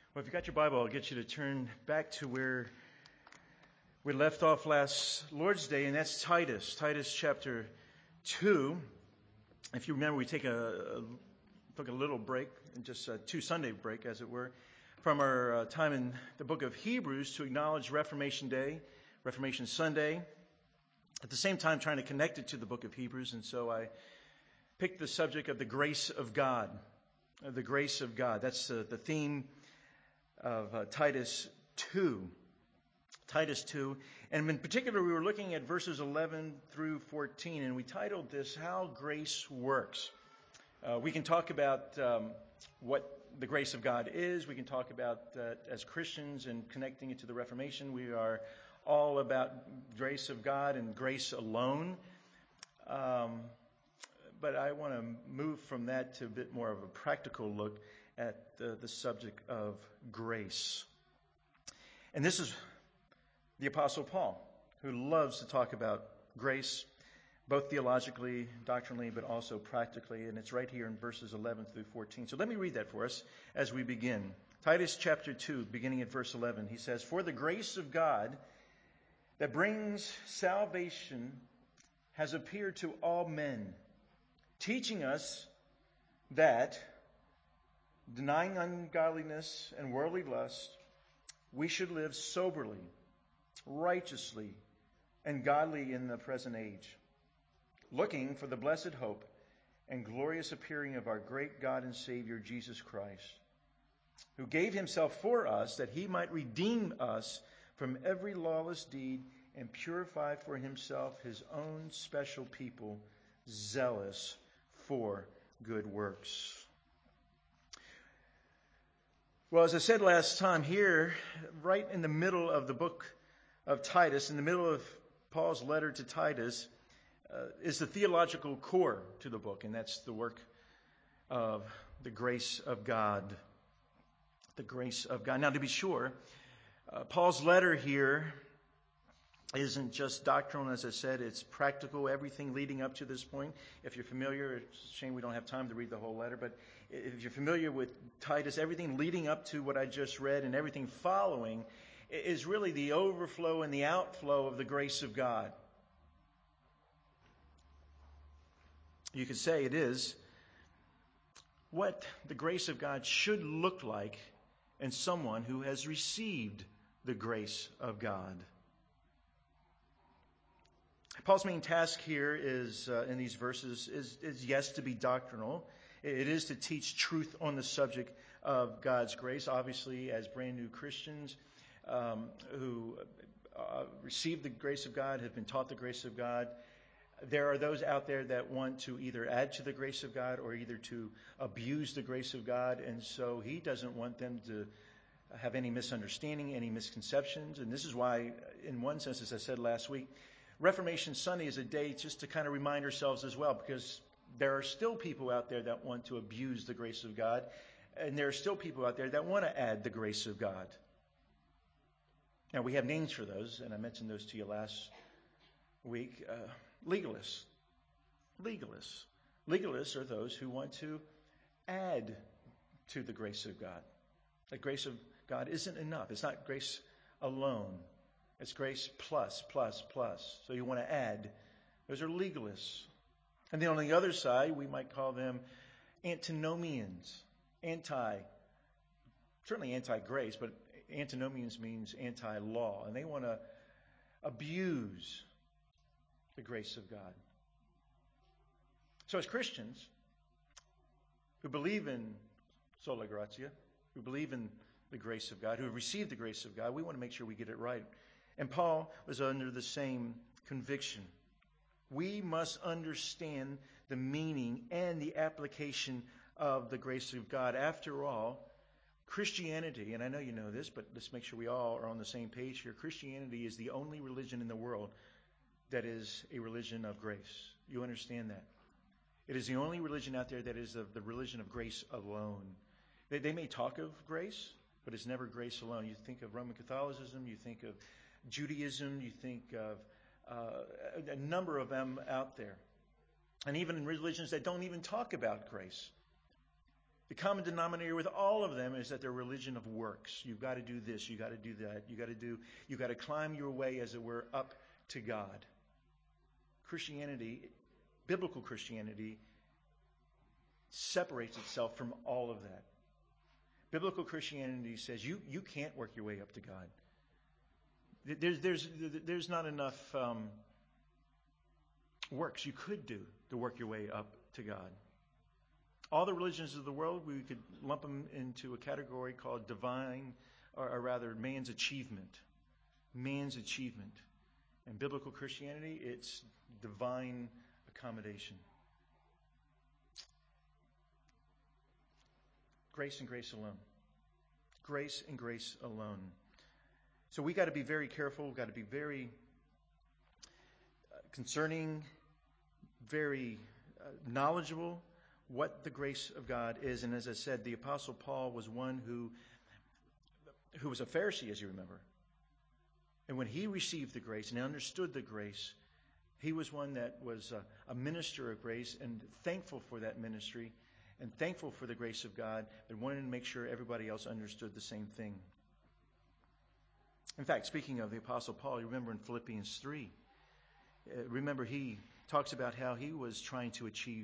Well, if you got your Bible, I'll get you to turn back to where we left off last Lord's Day, and that's Titus chapter 2. If you remember, we took a little break, just a two-Sunday break, as it were, from our time in the book of Hebrews to acknowledge Reformation Day, Reformation Sunday, at the same time trying to connect it to the book of Hebrews, and so I picked the subject of the grace of God. The grace of God. That's the theme of Titus 2. Titus 2. And in particular, we were looking at verses 11 through 14, and we titled this, How Grace Works. We can talk about what the grace of God is. We can talk about that as Christians and connecting it to the Reformation. We are all about grace of God and grace alone. But I want to move from that to a bit more of a practical look at the subject of grace. And this is the Apostle Paul, who loves to talk about grace, both theologically, doctrinally, but also practically. And it's right here in verses 11 through 14. So let me read that for us as we begin. Titus chapter 2, beginning at verse 11, he says, For the grace of God that brings salvation has appeared to all men, teaching us that, denying ungodliness and worldly lust, we should live soberly, righteously, and godly in the present age, looking for the blessed hope and glorious appearing of our great God and Savior, Jesus Christ, who gave himself for us that he might redeem us from every lawless deed and purify for himself his own special people, zealous for good works. Well, as I said last time, here, right in the middle of the book of Titus, in the middle of Paul's letter to Titus, is the theological core to the book, and that's the work of the grace of God. The grace of God. Now, to be sure, Paul's letter here isn't just doctrinal, as I said, it's practical, everything leading up to this point. If you're familiar, it's a shame we don't have time to read the whole letter, but if you're familiar with Titus, everything leading up to what I just read and everything following is really the overflow and the outflow of the grace of God. You could say it is what the grace of God should look like in someone who has received the grace of God. Paul's main task here is, in these verses, is yes, to be doctrinal. It is to teach truth on the subject of God's grace. Obviously, as brand new Christians who received the grace of God, have been taught the grace of God, there are those out there that want to either add to the grace of God or either to abuse the grace of God. And so he doesn't want them to have any misunderstanding, any misconceptions. And this is why, in one sense, as I said last week, Reformation Sunday is a day just to kind of remind ourselves as well, because there are still people out there that want to abuse the grace of God, and there are still people out there that want to add the grace of God. Now, we have names for those, and I mentioned those to you last week. Legalists. Legalists. Legalists are those who want to add to the grace of God. The grace of God isn't enough. It's not grace alone. It's grace plus, plus, plus. So you want to add. Those are legalists. And then on the other side, we might call them antinomians. Certainly anti-grace, but antinomians means anti-law. And they want to abuse the grace of God. So as Christians who believe in sola gratia, who believe in the grace of God, who have received the grace of God, we want to make sure we get it right. And Paul was under the same conviction. We must understand the meaning and the application of the grace of God. After all, Christianity, and I know you know this, but let's make sure we all are on the same page here. Christianity is the only religion in the world that is a religion of grace. You understand that? It is the only religion out there that is the religion of grace alone. They may talk of grace, but it's never grace alone. You think of Roman Catholicism, you think of Judaism, you think of a number of them out there. And even in religions that don't even talk about grace. The common denominator with all of them is that they're a religion of works. You've got to do this, you've got to do that, you've got to climb your way, as it were, up to God. Christianity, biblical Christianity, separates itself from all of that. Biblical Christianity says you can't work your way up to God. There's not enough works you could do to work your way up to God. All the religions of the world, we could lump them into a category called divine, or rather man's achievement. Man's achievement. In biblical Christianity, it's divine accommodation. Grace and grace alone. Grace and grace alone. So we got to be very careful. We've got to be very concerning, very knowledgeable what the grace of God is. And as I said, the Apostle Paul was one who was a Pharisee, as you remember. And when he received the grace and understood the grace, he was one that was a minister of grace and thankful for that ministry and thankful for the grace of God, but wanted to make sure everybody else understood the same thing. In fact, speaking of the Apostle Paul, you remember in Philippians 3, remember he talks about how he was trying to achieve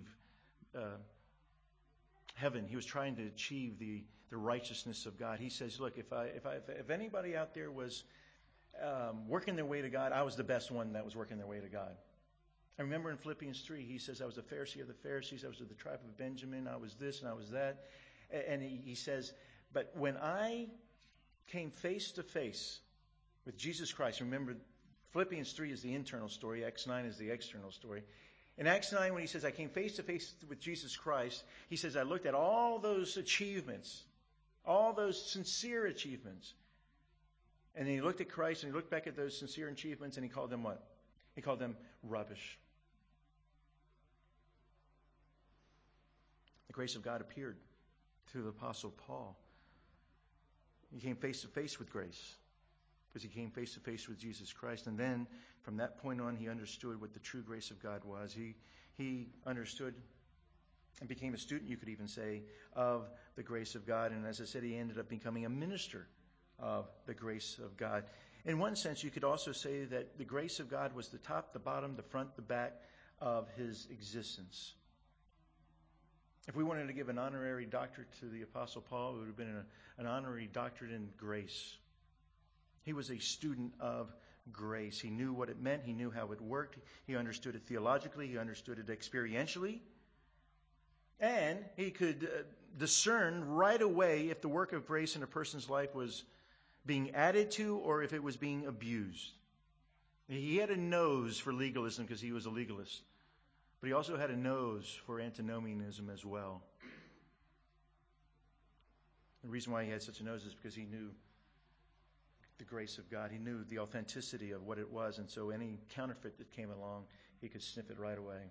heaven. He was trying to achieve the righteousness of God. He says, look, if anybody out there was working their way to God, I was the best one that was working their way to God. I remember in Philippians 3, he says, I was a Pharisee of the Pharisees, I was of the tribe of Benjamin, I was this and I was that. And he says, but when I came face to face with Jesus Christ, remember, Philippians 3 is the internal story, Acts 9 is the external story. In Acts 9, when he says, I came face to face with Jesus Christ, he says, I looked at all those achievements, all those sincere achievements. And then he looked at Christ and he looked back at those sincere achievements and he called them what? He called them rubbish. The grace of God appeared through the Apostle Paul. He came face to face with grace because he came face to face with Jesus Christ. And then from that point on, he understood what the true grace of God was. He understood and became a student, you could even say, of the grace of God. And as I said, he ended up becoming a minister of the grace of God. In one sense, you could also say that the grace of God was the top, the bottom, the front, the back of his existence. If we wanted to give an honorary doctorate to the Apostle Paul, it would have been an honorary doctorate in grace. He was a student of grace. He knew what it meant. He knew how it worked. He understood it theologically. He understood it experientially. And he could discern right away if the work of grace in a person's life was being added to or if it was being abused. He had a nose for legalism because he was a legalist. But he also had a nose for antinomianism as well. The reason why he had such a nose is because he knew the grace of God. He knew the authenticity of what it was. And so any counterfeit that came along, he could sniff it right away.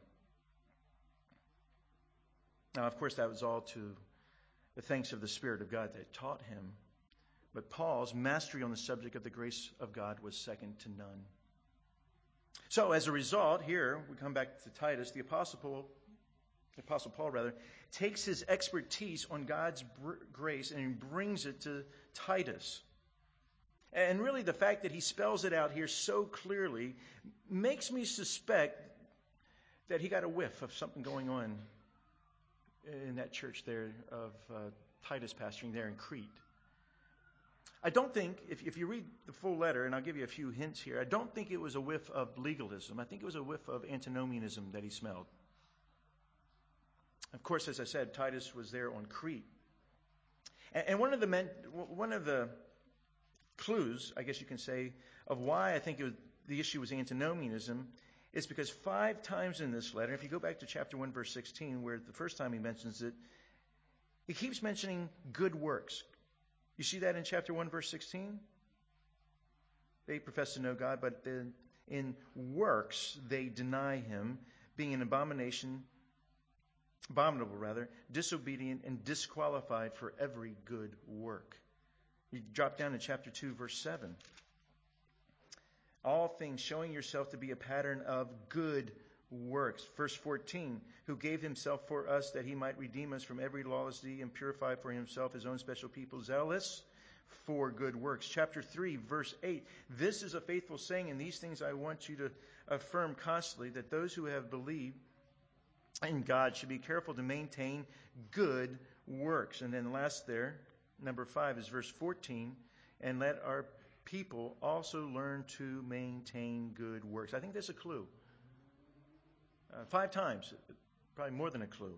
Now, of course, that was all to the thanks of the Spirit of God that taught him. But Paul's mastery on the subject of the grace of God was second to none. So as a result, here we come back to Titus. The Apostle Paul takes his expertise on God's grace and he brings it to Titus. And really the fact that he spells it out here so clearly makes me suspect that he got a whiff of something going on in that church there of Titus pastoring there in Crete. I don't think, if you read the full letter, and I'll give you a few hints here, I don't think it was a whiff of legalism. I think it was a whiff of antinomianism that he smelled. Of course, as I said, Titus was there on Crete. And one of the clues, I guess you can say, of why I think the issue was antinomianism is because 5 times in this letter, if you go back to chapter 1, verse 16, where the first time he mentions it, he keeps mentioning good works. You see that in chapter 1, verse 16? They profess to know God, but in works they deny him, being an abominable, disobedient, and disqualified for every good work. You drop down to chapter 2, verse 7. All things showing yourself to be a pattern of good works. Verse 14, who gave himself for us that he might redeem us from every lawless deed and purify for himself his own special people, zealous for good works. Chapter 3, verse 8, this is a faithful saying, and these things I want you to affirm constantly, that those who have believed in God should be careful to maintain good works. And then last there, number 5 is verse 14, and let our people also learn to maintain good works. I think that's a clue. 5 times, probably more than a clue.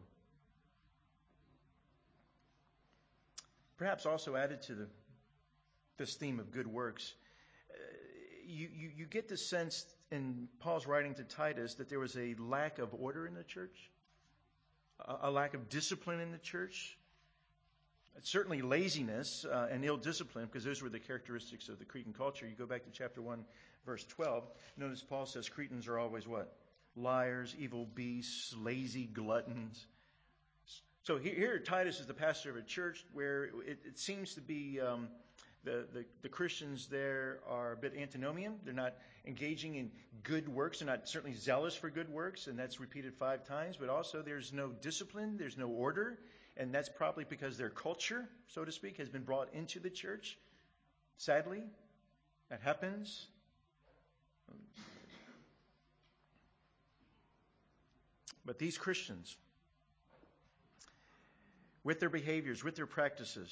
Perhaps also added to this theme of good works, you get the sense in Paul's writing to Titus that there was a lack of order in the church, a lack of discipline in the church, certainly laziness and ill discipline, because those were the characteristics of the Cretan culture. You go back to chapter 1, verse 12, notice Paul says Cretans are always what? Liars, evil beasts, lazy gluttons. So here Titus is the pastor of a church where it seems to be the Christians there are a bit antinomian. They're not engaging in good works. They're not certainly zealous for good works, and that's repeated 5 times. But also there's no discipline, there's no order, and that's probably because their culture, so to speak, has been brought into the church. Sadly, that happens. But these Christians, with their behaviors, with their practices,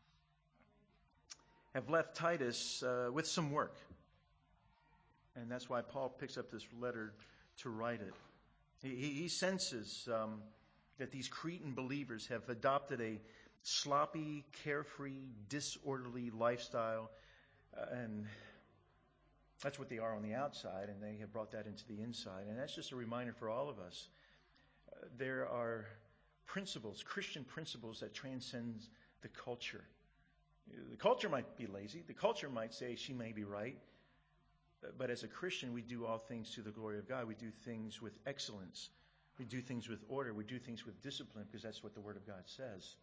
have left Titus with some work. And that's why Paul picks up this letter to write it. He senses that these Cretan believers have adopted a sloppy, carefree, disorderly lifestyle. And that's what they are on the outside, and they have brought that into the inside. And that's just a reminder for all of us. There are principles, Christian principles, that transcend the culture. The culture might be lazy. The culture might say she may be right. But as a Christian, we do all things to the glory of God. We do things with excellence. We do things with order. We do things with discipline, because that's what the Word of God says.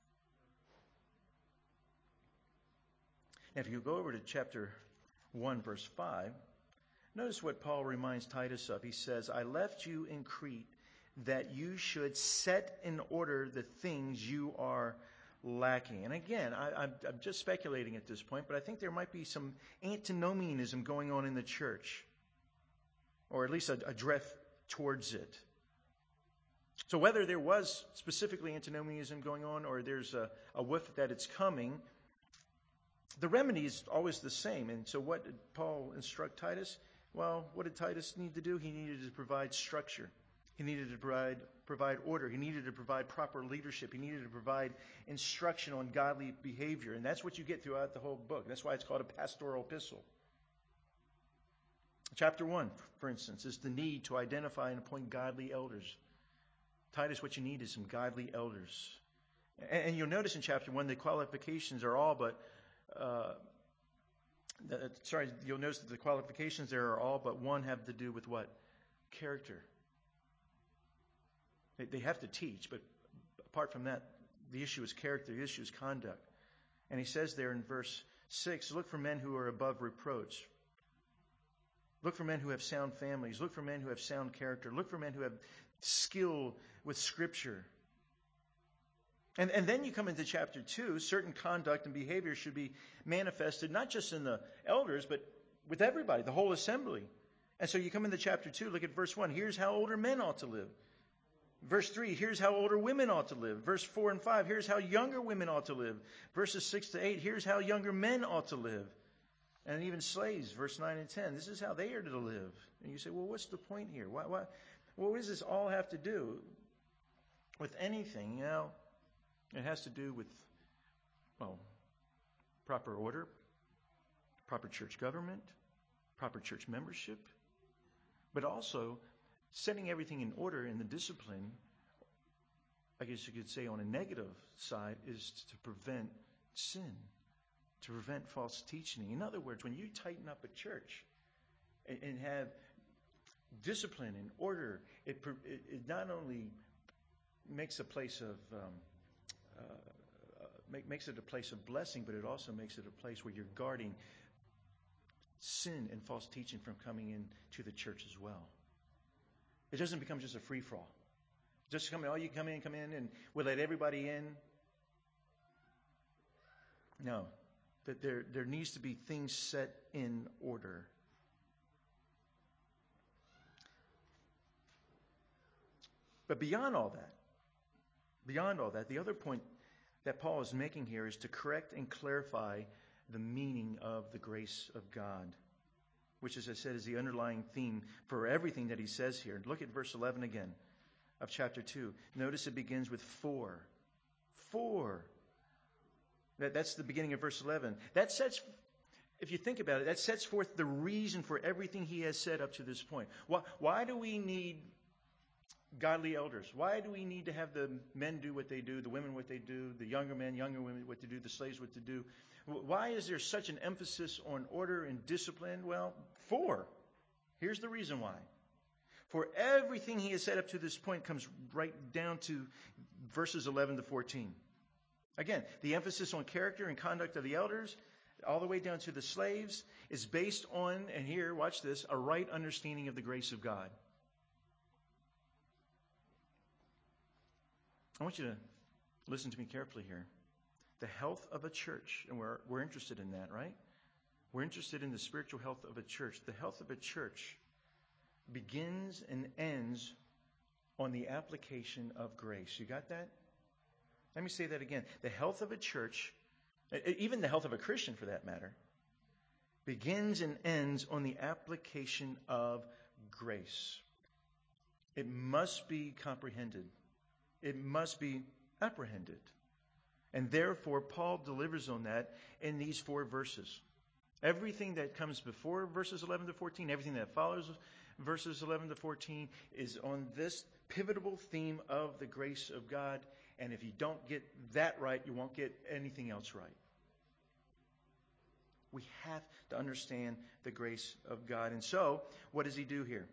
Now, if you go over to chapter 1, verse 5, notice what Paul reminds Titus of. He says, I left you in Crete that you should set in order the things you are lacking. And again, I'm just speculating at this point, but I think there might be some antinomianism going on in the church, or at least a drift towards it. So whether there was specifically antinomianism going on, or there's a whiff that it's coming, the remedy is always the same. And so what did Paul instruct Titus? Well, what did Titus need to do? He needed to provide structure. He needed to provide order. He needed to provide proper leadership. He needed to provide instruction on godly behavior. And that's what you get throughout the whole book. That's why it's called a pastoral epistle. Chapter 1, for instance, is the need to identify and appoint godly elders. Titus, what you need is some godly elders. And you'll notice in chapter 1, the qualifications are all but... you'll notice that the qualifications there are all but one have to do with what? Character. They have to teach, but apart from that, the issue is character, the issue is conduct. And he says there in verse 6, look for men who are above reproach. Look for men who have sound families. Look for men who have sound character. Look for men who have skill with Scripture. And then you come into chapter 2, certain conduct and behavior should be manifested, not just in the elders, but with everybody, the whole assembly. And so you come into chapter 2, look at verse 1. Here's how older men ought to live. Verse 3, here's how older women ought to live. Verse 4 and 5, here's how younger women ought to live. Verses 6 to 8, here's how younger men ought to live. And even slaves, verse 9 and 10, this is how they are to live. And you say, well, what's the point here? What does this all have to do with anything? You know, it has to do with, well, proper order, proper church government, proper church membership, but also setting everything in order in the discipline, I guess you could say on a negative side, is to prevent sin, to prevent false teaching. In other words, when you tighten up a church and have discipline and order, it not only makes a place of makes it a place of blessing, but it also makes it a place where you're guarding sin and false teaching from coming into the church as well. It doesn't become just a free-for-all. Just come in, oh, you come in, and we'll let everybody in. No. That there needs to be things set in order. But beyond all that, the other point that Paul is making here is to correct and clarify the meaning of the grace of God, which, as I said, is the underlying theme for everything that he says here. Look at verse 11 again of chapter 2. Notice it begins with for. For. That's the beginning of verse 11. That sets, if you think about it, that sets forth the reason for everything he has said up to this point. Why do we need godly elders? Why do we need to have the men do what they do, the women what they do, the younger men, younger women what to do, the slaves what to do? Why is there such an emphasis on order and discipline? Well, here's the reason why. For everything he has said up to this point comes right down to verses 11 to 14. Again, the emphasis on character and conduct of the elders, all the way down to the slaves, is based on, and here, watch this, a right understanding of the grace of God. I want you to listen to me carefully here. The health of a church, and we're interested in that, right? We're interested in the spiritual health of a church. The health of a church begins and ends on the application of grace. You got that? Let me say that again. The health of a church, even the health of a Christian for that matter, begins and ends on the application of grace. It must be comprehended. It must be apprehended. And therefore, Paul delivers on that in these 4 verses. Everything that comes before verses 11 to 14, everything that follows verses 11 to 14 is on this pivotal theme of the grace of God. And if you don't get that right, you won't get anything else right. We have to understand the grace of God. And so, what does he do here?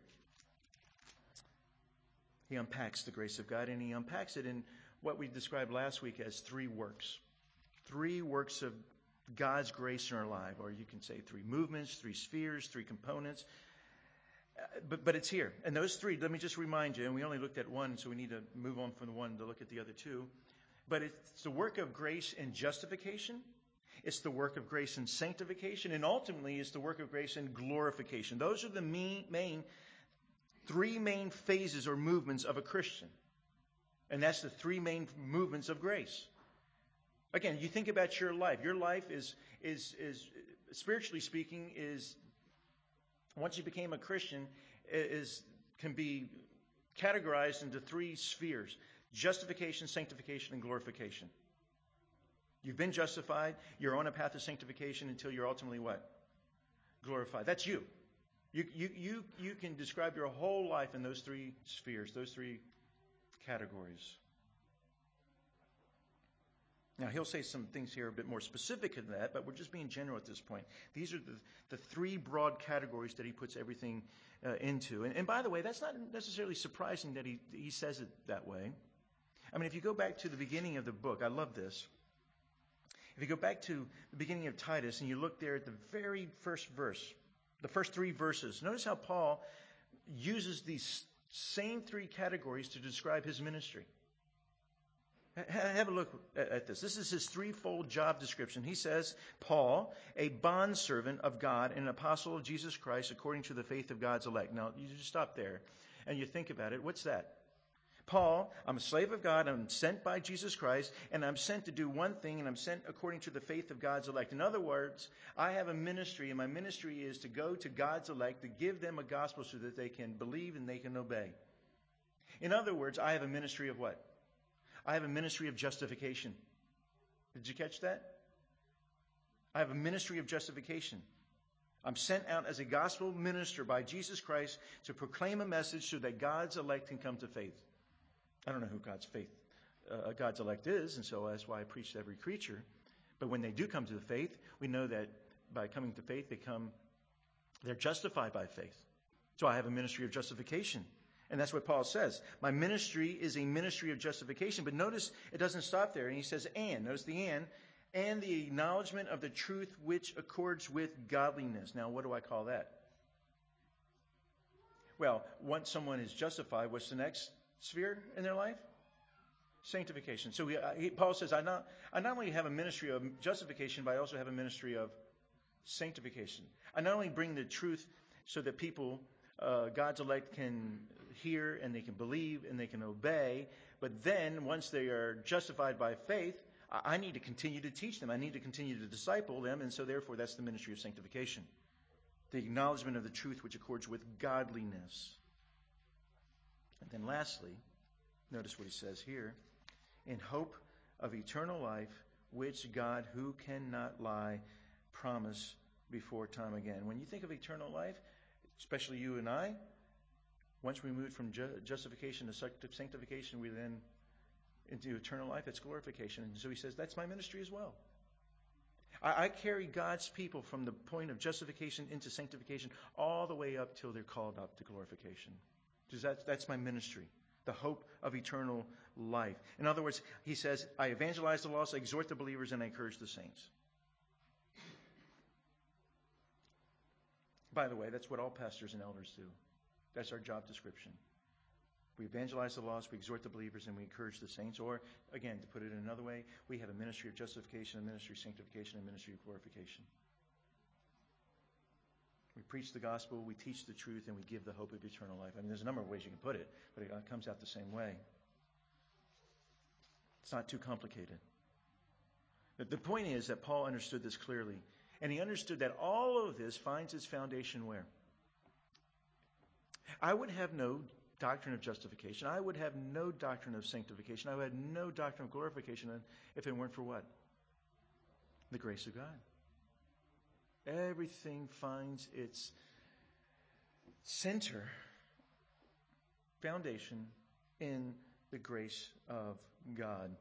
He unpacks the grace of God, and he unpacks it in what we described last week as 3 works. 3 works of God's grace in our life, or you can say 3 movements, 3 spheres, 3 components. But it's here. And those 3, let me just remind you, and we only looked at 1, so we need to move on from the 1 to look at the other 2. But it's the work of grace in justification. It's the work of grace in sanctification. And ultimately, it's the work of grace in glorification. Those are the main 3 main phases or movements of a Christian. And that's the 3 main movements of grace. Again, you think about your life. Your life is spiritually speaking, is once you became a Christian, can be categorized into 3 spheres: justification, sanctification, and glorification. You've been justified. You're on a path of sanctification until you're ultimately what? Glorified. That's you. You can describe your whole life in those 3 spheres, those 3 categories. Now, he'll say some things here a bit more specific than that, but we're just being general at this point. These are the 3 broad categories that he puts everything into. And by the way, that's not necessarily surprising that he says it that way. I mean, if you go back to the beginning of the book, I love this. If you go back to the beginning of Titus and you look there at the very first verse, the first 3 verses, notice how Paul uses these same 3 categories to describe his ministry. Have a look at this. This is his 3-fold job description. He says, Paul, a bondservant of God and an apostle of Jesus Christ according to the faith of God's elect. Now, you just stop there and you think about it. What's that? Paul, I'm a slave of God. I'm sent by Jesus Christ, and I'm sent to do one thing, and I'm sent according to the faith of God's elect. In other words, I have a ministry, and my ministry is to go to God's elect, to give them a gospel so that they can believe and they can obey. In other words, I have a ministry of what? I have a ministry of justification. Did you catch that? I have a ministry of justification. I'm sent out as a gospel minister by Jesus Christ to proclaim a message so that God's elect can come to faith. I don't know who God's elect is, and so that's why I preach to every creature. But when they do come to the faith, we know that by coming to faith, they're justified by faith. So I have a ministry of justification. And that's what Paul says. My ministry is a ministry of justification. But notice it doesn't stop there. And he says, and. Notice the and the acknowledgement of the truth which accords with godliness. Now, what do I call that? Well, once someone is justified, what's the next sphere in their life? Sanctification. So Paul says, I not only have a ministry of justification, but I also have a ministry of sanctification. I not only bring the truth so that people, God's elect, can hear and they can believe and they can obey, but then once they are justified by faith, I need to continue to teach them. I need to continue to disciple them, and so therefore that's the ministry of sanctification. The acknowledgement of the truth which accords with godliness. And then lastly, notice what he says here, in hope of eternal life, which God, who cannot lie, promised before time again. When you think of eternal life, especially you and I, once we move from justification to sanctification, we then into eternal life, it's glorification. And so he says, that's my ministry as well. I carry God's people from the point of justification into sanctification all the way up till they're called up to glorification. Because that's my ministry, the hope of eternal life. In other words, he says, I evangelize the lost, I exhort the believers, and I encourage the saints. By the way, that's what all pastors and elders do. That's our job description. We evangelize the lost, we exhort the believers, and we encourage the saints. Or, again, to put it in another way, we have a ministry of justification, a ministry of sanctification, a ministry of glorification. We preach the gospel, we teach the truth, and we give the hope of eternal life. I mean, there's a number of ways you can put it, but it comes out the same way. It's not too complicated. But the point is that Paul understood this clearly, and he understood that all of this finds its foundation where? I would have no doctrine of justification. I would have no doctrine of sanctification. I would have no doctrine of glorification if it weren't for what? The grace of God. Everything finds its center, foundation in the grace of God.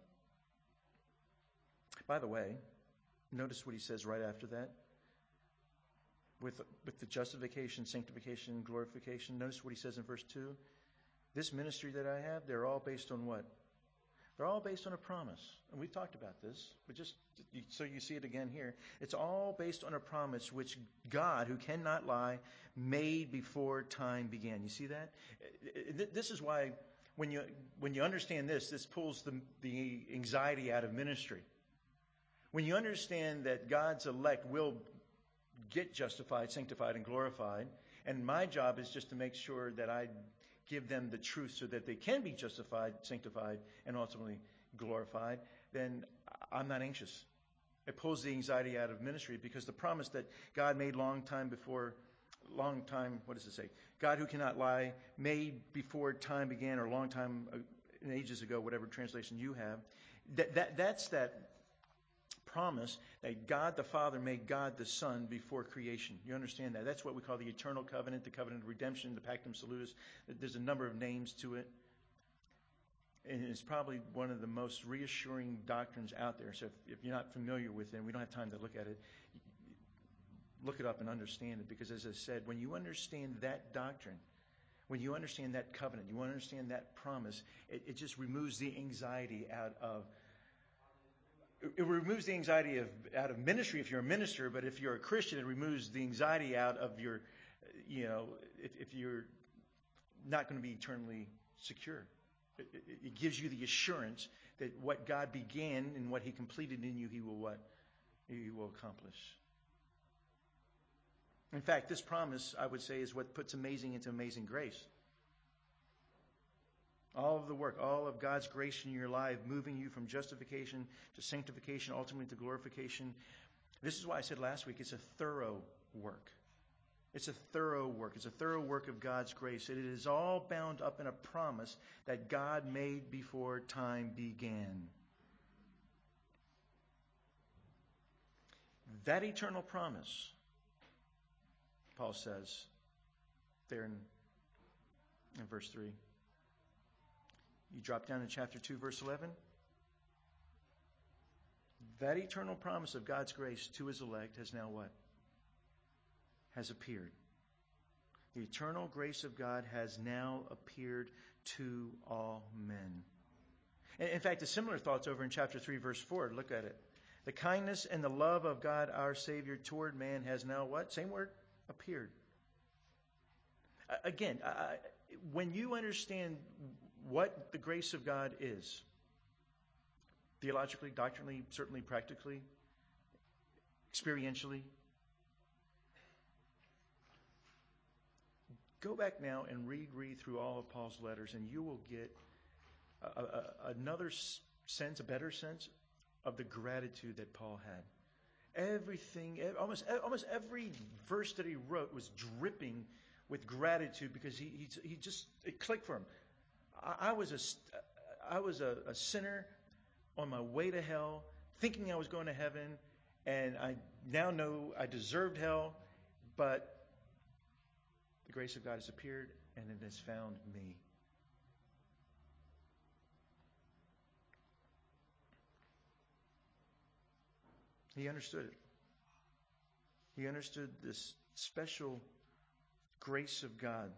By the way, notice what he says right after that. With the justification, sanctification, glorification. Notice what he says in verse 2. This ministry that I have, they're all based on what? They're all based on a promise. And we've talked about this, but just so you see it again here. It's all based on a promise which God, who cannot lie, made before time began. You see that? This is why when you understand this pulls the anxiety out of ministry. When you understand that God's elect will get justified, sanctified, and glorified, and my job is just to make sure that I give them the truth so that they can be justified, sanctified, and ultimately glorified, then I'm not anxious. It pulls the anxiety out of ministry because the promise that God made what does it say? God who cannot lie, made before time began, or long time, ages ago, whatever translation you have, that's that promise that God the Father made God the Son before creation. You understand that? That's what we call the eternal covenant, the covenant of redemption, the Pactum Salutis. There's a number of names to it. And it's probably one of the most reassuring doctrines out there. So if you're not familiar with it, we don't have time to look at it, look it up and understand it. Because as I said, when you understand that doctrine, when you understand that covenant, you understand that promise, it just removes the anxiety out of out of ministry if you're a minister, but if you're a Christian, it removes the anxiety out of your, if you're not going to be eternally secure. It gives you the assurance that what God began and what He completed in you, He will what? He will accomplish. In fact, this promise, I would say, is what puts amazing into amazing grace. All of the work, all of God's grace in your life, moving you from justification to sanctification, ultimately to glorification. This is why I said last week, it's a thorough work. It's a thorough work. It's a thorough work of God's grace. It is all bound up in a promise that God made before time began. That eternal promise, Paul says there in verse 3. You drop down to chapter 2, verse 11. That eternal promise of God's grace to His elect has now what? Has appeared. The eternal grace of God has now appeared to all men. In fact, a similar thought's over in chapter 3, verse 4. Look at it. The kindness and the love of God, our Savior, toward man has now what? Same word, appeared. Again, when you understand what the grace of God is, theologically, doctrinally, certainly practically, experientially, go back now and read through all of Paul's letters, and you will get another sense, a better sense of the gratitude that Paul had. Everything, almost every verse that he wrote was dripping with gratitude because he just, it clicked for him. I was a sinner on my way to hell, thinking I was going to heaven, and I now know I deserved hell, but the grace of God has appeared and it has found me. He understood it. He understood this special grace of God.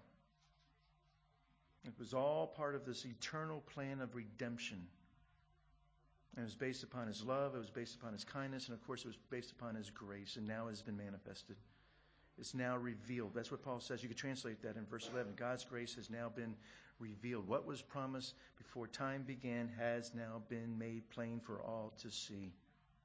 It was all part of this eternal plan of redemption. And it was based upon His love, it was based upon His kindness, and of course it was based upon His grace, and now has been manifested. It's now revealed. That's what Paul says. You could translate that in verse 11. God's grace has now been revealed. What was promised before time began has now been made plain for all to see.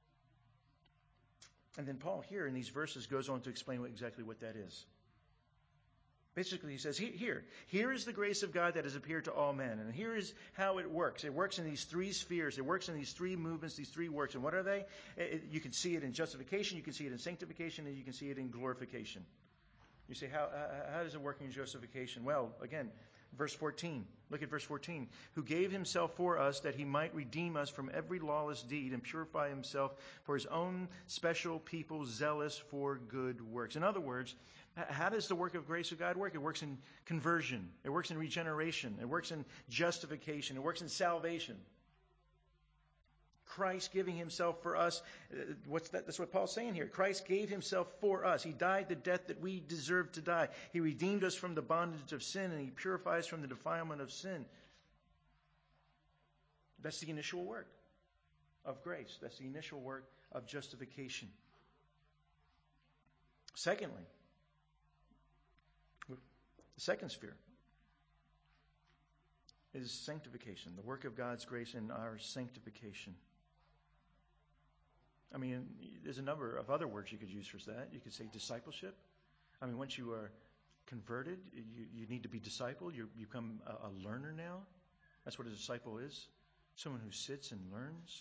And then Paul here in these verses goes on to explain exactly what that is. Basically, he says, here is the grace of God that has appeared to all men. And here is how it works. It works in these three spheres. It works in these three movements, these three works. And what are they? You can see it in justification, you can see it in sanctification, and you can see it in glorification. You say, how does it work in justification? Well, again, verse 14. Look at verse 14. Who gave Himself for us that He might redeem us from every lawless deed and purify Himself for His own special people, zealous for good works. In other words, how does the work of grace of God work? It works in conversion. It works in regeneration. It works in justification. It works in salvation. Christ giving Himself for us. That's what Paul's saying here. Christ gave Himself for us. He died the death that we deserved to die. He redeemed us from the bondage of sin, and He purifies from the defilement of sin. That's the initial work of grace. That's the initial work of justification. Secondly, the second sphere is sanctification, the work of God's grace in our sanctification. I mean, there's a number of other words you could use for that. You could say discipleship. I mean, once you are converted, you need to be discipled. You become a learner now. That's what a disciple is. Someone who sits and learns.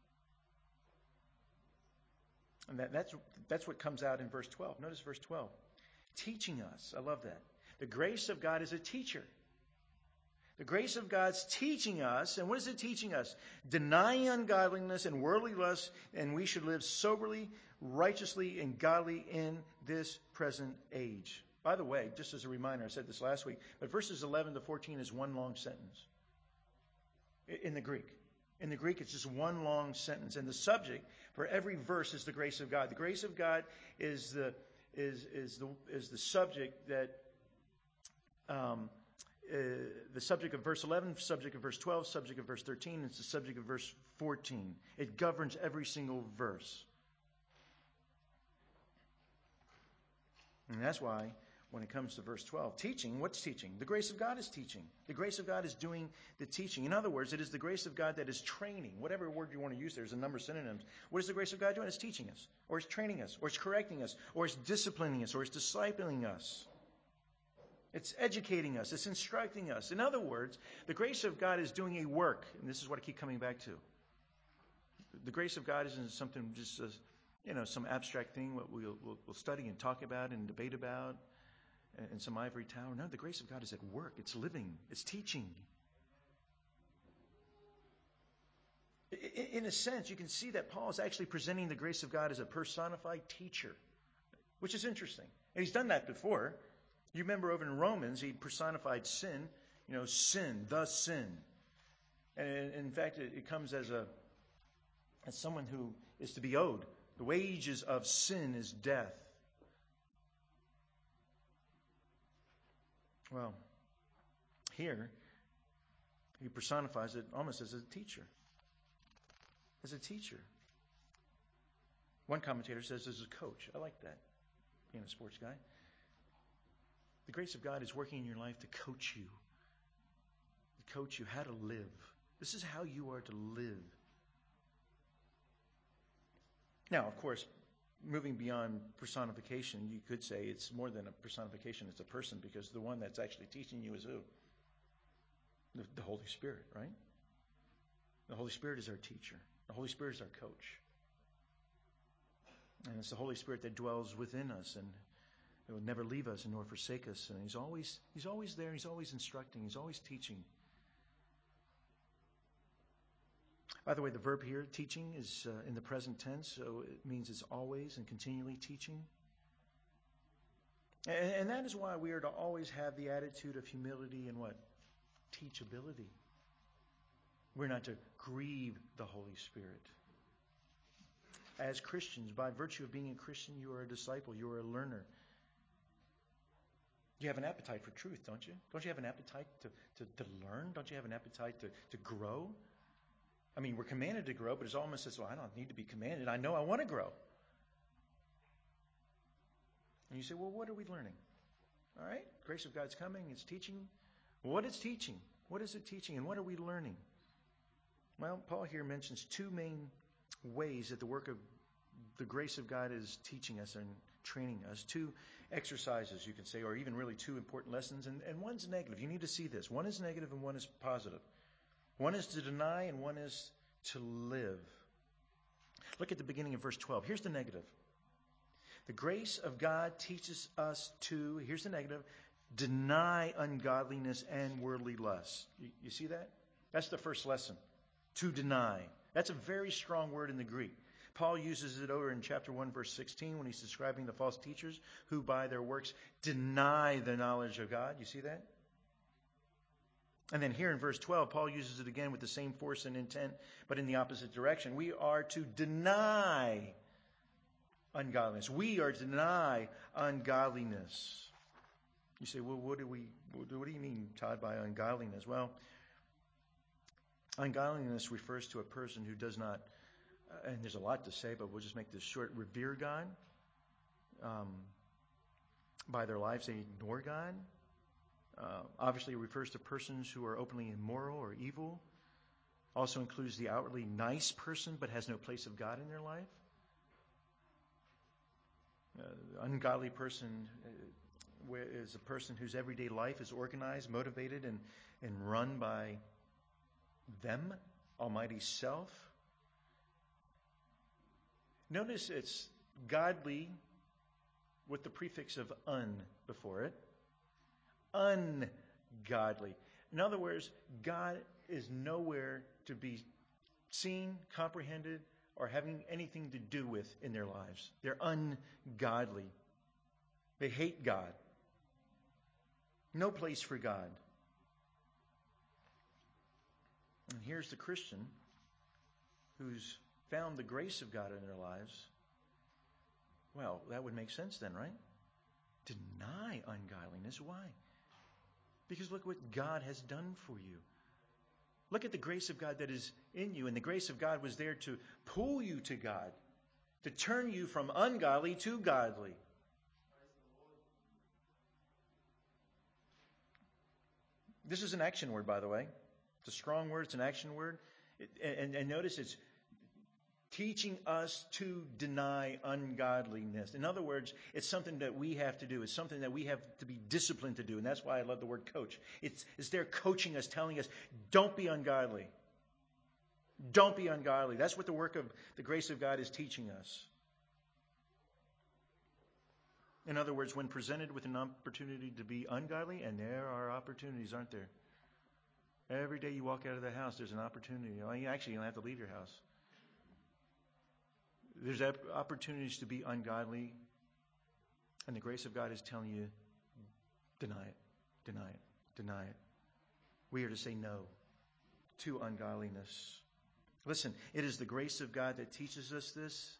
And that's what comes out in verse 12. Notice verse 12. Teaching us. I love that. The grace of God is a teacher. The grace of God's teaching us. And what is it teaching us? Denying ungodliness and worldly lust, and we should live soberly, righteously, and godly in this present age. By the way, just as a reminder, I said this last week, but verses 11 to 14 is one long sentence in the Greek. In the Greek, it's just one long sentence. And the subject for every verse is the grace of God. The grace of God is the subject that the subject of verse 11, subject of verse 12, subject of verse 13, it's the subject of verse 14. It governs every single verse. And that's why when it comes to verse 12, teaching, what's teaching? The grace of God is teaching. The grace of God is doing the teaching. In other words, it is the grace of God that is training. Whatever word you want to use, there's a number of synonyms. What is the grace of God doing? It's teaching us, or it's training us, or it's correcting us, or it's disciplining us, or it's discipling us. It's educating us. It's instructing us. In other words, the grace of God is doing a work. And this is what I keep coming back to. The grace of God isn't something just, some abstract thing what we'll study and talk about and debate about in some ivory tower. No, the grace of God is at work. It's living. It's teaching. In a sense, you can see that Paul is actually presenting the grace of God as a personified teacher, which is interesting. And he's done that before. You remember over in Romans, he personified sin, sin, the sin. And in fact, it comes as someone who is to be owed. The wages of sin is death. Well, here, he personifies it almost as a teacher. As a teacher. One commentator says as a coach. I like that, being a sports guy. The grace of God is working in your life to coach you how to live. This is how you are to live. Now, of course, moving beyond personification, you could say it's more than a personification, it's a person, because the one that's actually teaching you is who? The Holy Spirit, right? The Holy Spirit is our teacher. The Holy Spirit is our coach. And it's the Holy Spirit that dwells within us, and it will never leave us nor forsake us. And He's always there. He's always instructing. He's always teaching. By the way, the verb here, teaching, is in the present tense, so it means it's always and continually teaching. And that is why we are to always have the attitude of humility and what? Teachability. We're not to grieve the Holy Spirit. As Christians, by virtue of being a Christian, you are a disciple, you are a learner. You have an appetite for truth, don't you? Don't you have an appetite to learn? Don't you have an appetite to grow? I mean, we're commanded to grow, but it's almost as, well, I don't need to be commanded. I know I want to grow. And you say, well, what are we learning? All right, grace of God's coming, it's teaching. What is teaching? What is it teaching, and what are we learning? Well, Paul here mentions two main ways that the work of the grace of God is teaching us and training us. Two exercises, you can say, or even really two important lessons, and one's negative. You need to see this. One is negative and one is positive. One is to deny and one is to live. Look at the beginning of verse 12. Here's the negative. The grace of God teaches us to, here's the negative, deny ungodliness and worldly lust. You see that? That's the first lesson. To deny. That's a very strong word in the Greek. Paul uses it over in chapter 1, verse 16 when he's describing the false teachers who by their works deny the knowledge of God. You see that? And then here in verse 12, Paul uses it again with the same force and intent, but in the opposite direction. We are to deny ungodliness. We are to deny ungodliness. You say, well, what do you mean, Todd, by ungodliness? Well, ungodliness refers to a person who does not, and there's a lot to say, but we'll just make this short, revere God. By their lives, they ignore God. Obviously, it refers to persons who are openly immoral or evil. Also includes the outwardly nice person, but has no place of God in their life. Ungodly person is a person whose everyday life is organized, motivated, and run by them, Almighty Self. Notice it's godly with the prefix of un before it. Ungodly. In other words, God is nowhere to be seen, comprehended, or having anything to do with in their lives. They're ungodly. They hate God. No place for God. And here's the Christian who's found the grace of God in their lives. Well, that would make sense then, right? Deny ungodliness. Why? Because look what God has done for you. Look at the grace of God that is in you. And the grace of God was there to pull you to God, to turn you from ungodly to godly. This is an action word, by the way. It's a strong word. It's an action word. And notice it's teaching us to deny ungodliness. In other words, it's something that we have to do. It's something that we have to be disciplined to do. And that's why I love the word coach. It's there coaching us, telling us, don't be ungodly. Don't be ungodly. That's what the work of the grace of God is teaching us. In other words, when presented with an opportunity to be ungodly, and there are opportunities, aren't there? Every day you walk out of the house, there's an opportunity. Actually, you don't have to leave your house. There's opportunities to be ungodly, and the grace of God is telling you, deny it, deny it, deny it. We are to say no to ungodliness. Listen, it is the grace of God that teaches us this,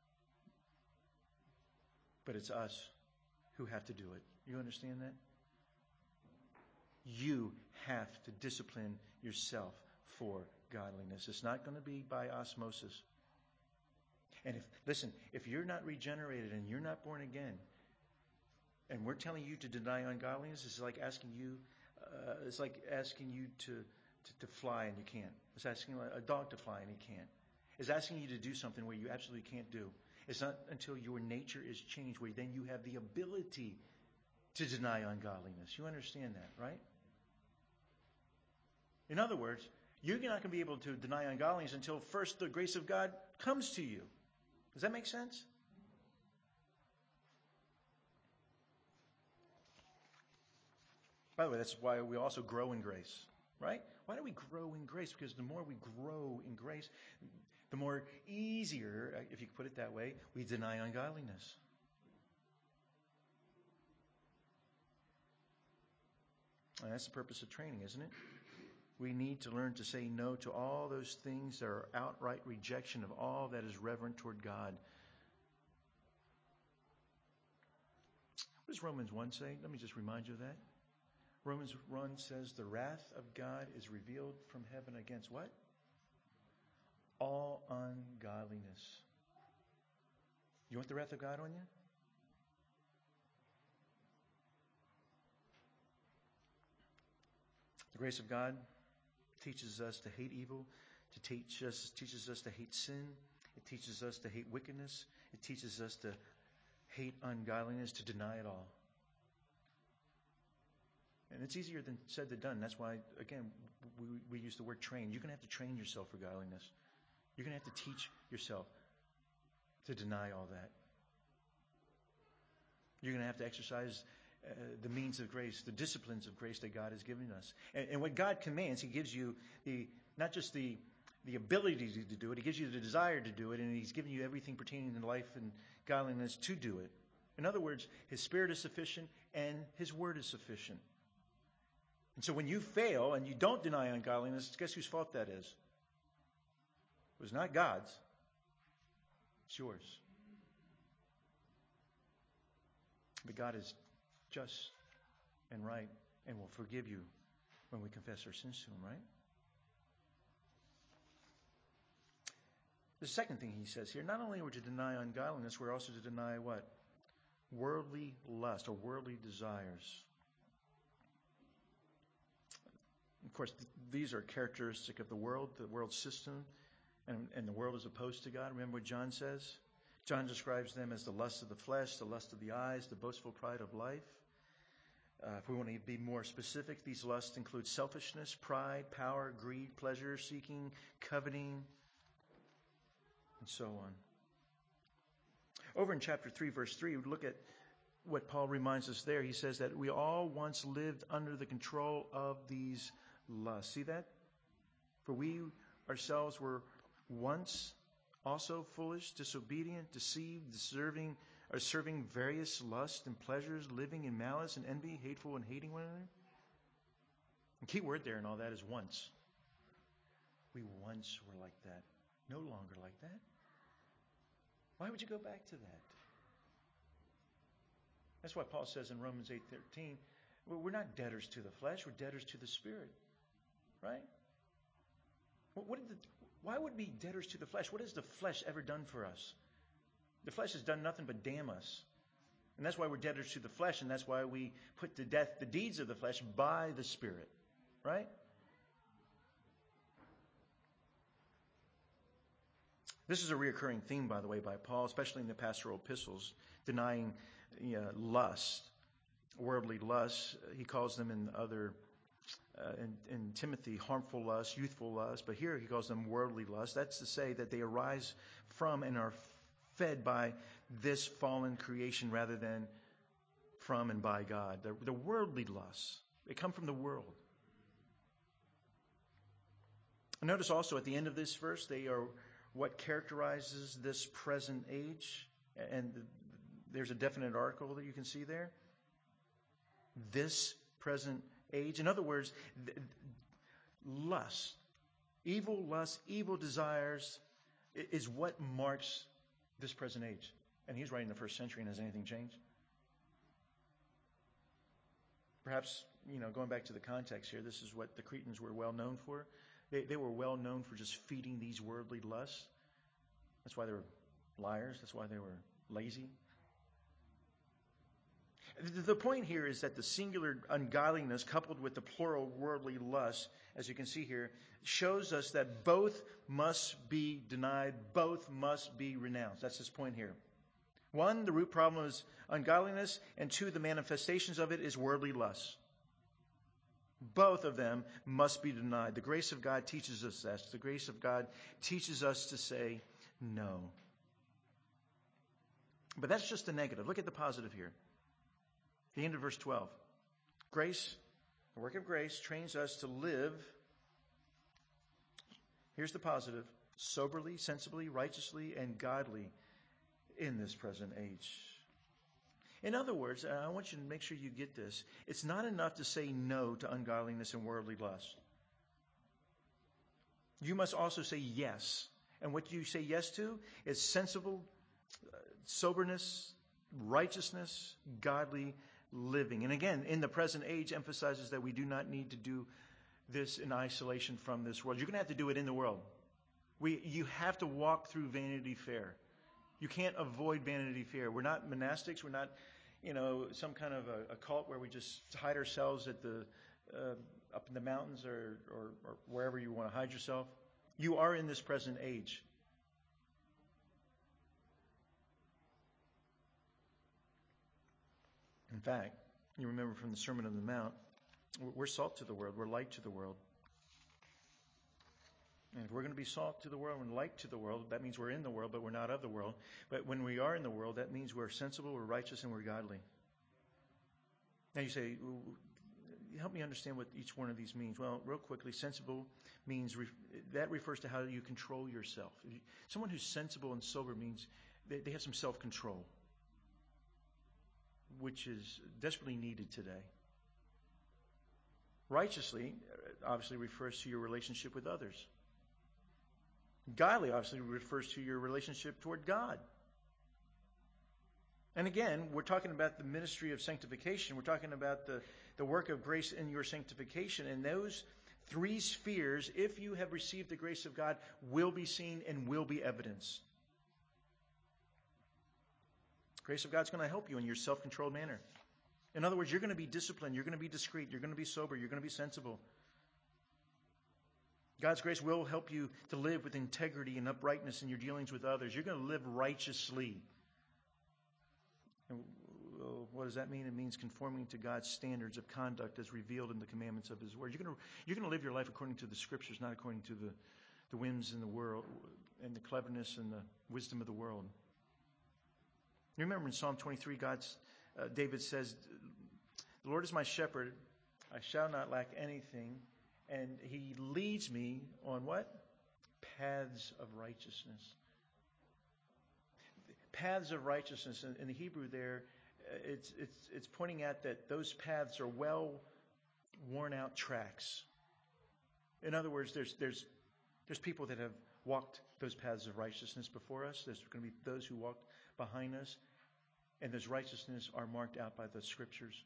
but it's us who have to do it. You understand that? You have to discipline yourself for godliness. It's not going to be by osmosis. And if you're not regenerated and you're not born again, And we're telling you to deny ungodliness. It's like asking you, to fly and you can't. It's asking a dog to fly and he can't. It's asking you to do something where you absolutely can't do. It's not until your nature is changed where then you have the ability to deny ungodliness. You understand that, right? In other words, you're not going to be able to deny ungodliness until first the grace of God comes to you. Does that make sense? By the way, that's why we also grow in grace, right? Why do we grow in grace? Because the more we grow in grace, the more easier, if you could put it that way, we deny ungodliness. And that's the purpose of training, isn't it? We need to learn to say no to all those things that are outright rejection of all that is reverent toward God. What does Romans 1 say? Let me just remind you of that. Romans 1 says, the wrath of God is revealed from heaven against what? All ungodliness. You want the wrath of God on you? The grace of God teaches us to hate evil, teaches us to hate sin. It teaches us to hate wickedness. It teaches us to hate ungodliness, to deny it all. And it's easier than said than done. That's why, again, we use the word train. You're going to have to train yourself for godliness. You're going to have to teach yourself to deny all that. You're going to have to exercise the means of grace, the disciplines of grace that God has given us. And what God commands, He gives you not just the ability to do it, He gives you the desire to do it, and He's given you everything pertaining to life and godliness to do it. In other words, His Spirit is sufficient and His Word is sufficient. And so when you fail and you don't deny ungodliness, guess whose fault that is? It was not God's. It's yours. But God is just and right and will forgive you when we confess our sins to Him, right? The second thing He says here, not only are we to deny ungodliness, we're also to deny what? Worldly lust or worldly desires. Of course, these are characteristic of the world system, and the world is opposed to God. Remember what John says? John describes them as the lust of the flesh, the lust of the eyes, the boastful pride of life. If we want to be more specific, these lusts include selfishness, pride, power, greed, pleasure seeking, coveting, and so on. Over in chapter 3, verse 3, we look at what Paul reminds us there. He says that we all once lived under the control of these lusts. See that? For we ourselves were once also foolish, disobedient, deceived, serving various lusts and pleasures, living in malice and envy, hateful and hating one another. The key word there in all that is once. We once were like that. No longer like that. Why would you go back to that? That's why Paul says in Romans 8:13, we're not debtors to the flesh, we're debtors to the Spirit. Right? Why would we be debtors to the flesh? What has the flesh ever done for us? The flesh has done nothing but damn us. And that's why we're debtors to the flesh, and that's why we put to death the deeds of the flesh by the Spirit. Right? This is a reoccurring theme, by the way, by Paul, especially in the pastoral epistles, denying lust, worldly lust. He calls them in other in Timothy, harmful lust, youthful lust, but here he calls them worldly lust. That's to say that they arise from and are fed by this fallen creation rather than from and by God. The worldly lusts, they come from the world. Notice also at the end of this verse, they are what characterizes this present age, and there's a definite article that you can see there. This present age. In other words, lust, evil desires is what marks this present age. And he's writing the first century, and has anything changed? Perhaps, going back to the context here, this is what the Cretans were well known for. They were well known for just feeding these worldly lusts. That's why they were liars. That's why they were lazy. The point here is that the singular ungodliness coupled with the plural worldly lust, as you can see here, shows us that both must be denied, both must be renounced. That's his point here. One, the root problem is ungodliness, and two, the manifestations of it is worldly lust. Both of them must be denied. The grace of God teaches us this. The grace of God teaches us to say no. But that's just the negative. Look at the positive here. The end of verse 12. Grace, the work of grace, trains us to live. Here's the positive: soberly, sensibly, righteously, and godly in this present age. In other words, I want you to make sure you get this. It's not enough to say no to ungodliness and worldly lust. You must also say yes. And what you say yes to is sensible, soberness, righteousness, godly living. And again, in the present age, emphasizes that we do not need to do this in isolation from this world. You're going to have to do it in the world. You have to walk through Vanity Fair. You can't avoid Vanity Fair. We're not monastics. We're not, some kind of a cult where we just hide ourselves at the up in the mountains or wherever you want to hide yourself. You are in this present age. In fact, you remember from the Sermon on the Mount, we're salt to the world. We're light to the world. And if we're going to be salt to the world and light to the world, that means we're in the world, but we're not of the world. But when we are in the world, that means we're sensible, we're righteous, and we're godly. Now you say, help me understand what each one of these means. Well, real quickly, sensible means, that refers to how you control yourself. Someone who's sensible and sober means they have some self-control, which is desperately needed today. Righteously, obviously, refers to your relationship with others. Godly obviously refers to your relationship toward God. And again, we're talking about the ministry of sanctification. We're talking about the work of grace in your sanctification. And those three spheres, if you have received the grace of God, will be seen and will be evidenced. The grace of God's going to help you in your self-controlled manner. In other words, you're going to be disciplined. You're going to be discreet. You're going to be sober. You're going to be sensible. God's grace will help you to live with integrity and uprightness in your dealings with others. You're going to live righteously. And what does that mean? It means conforming to God's standards of conduct as revealed in the commandments of His Word. You're going to live your life according to the Scriptures, not according to the whims in the world and the cleverness and the wisdom of the world. You remember in Psalm 23, David says, "The Lord is my shepherd; I shall not lack anything. And He leads me on what? Paths of righteousness." Paths of righteousness. In the Hebrew there, it's pointing out that those paths are well worn out tracks. In other words, there's people that have walked those paths of righteousness before us. There's going to be those who walked behind us. And those righteousness are marked out by the Scriptures.